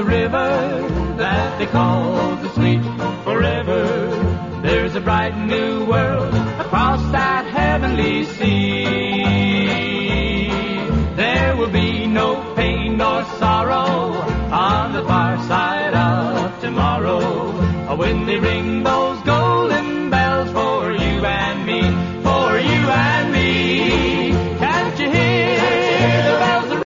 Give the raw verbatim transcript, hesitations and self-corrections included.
the river that they call the sweet forever. There's a bright new world across that heavenly sea. There will be no pain nor sorrow